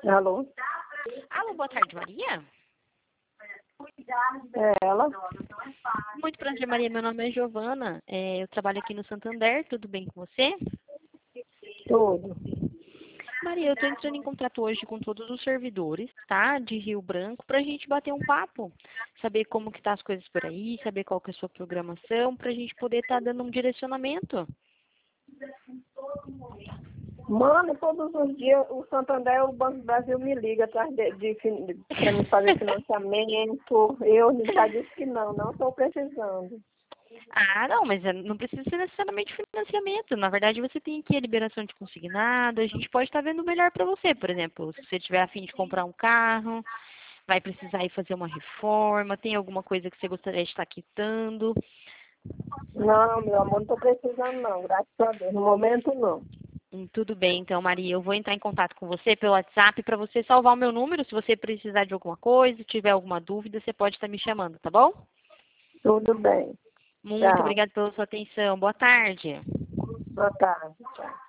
Alô? Alô, boa tarde, Maria. É ela? Muito prazer, Maria. Meu nome é Giovana. Eu trabalho aqui no Santander. Tudo bem com você? Tudo. Maria, eu estou entrando em contato hoje com todos os servidores, tá? De Rio Branco, para a gente bater um papo. Saber como que tá as coisas por aí, saber qual que é a sua programação, para a gente poder estar dando um direcionamento. Mano, todos os dias o Santander, o Banco do Brasil me liga atrás para me fazer financiamento. Eu já disse que não estou precisando. Ah, não, mas não precisa ser necessariamente financiamento. Na verdade, você tem aqui a liberação de consignado. A gente pode estar vendo o melhor para você. Por exemplo, se você tiver a fim de comprar um carro, vai precisar ir fazer uma reforma, tem alguma coisa que você gostaria de estar quitando. Não, meu amor, não estou precisando não, graças a Deus. No momento não. Tudo bem, então, Maria, eu vou entrar em contato com você pelo WhatsApp para você salvar o meu número. Se você precisar de alguma coisa, tiver alguma dúvida, você pode estar me chamando, tá bom? Tudo bem. Muito Tchau. obrigada pela sua atenção. Boa tarde. Boa tarde. Tchau.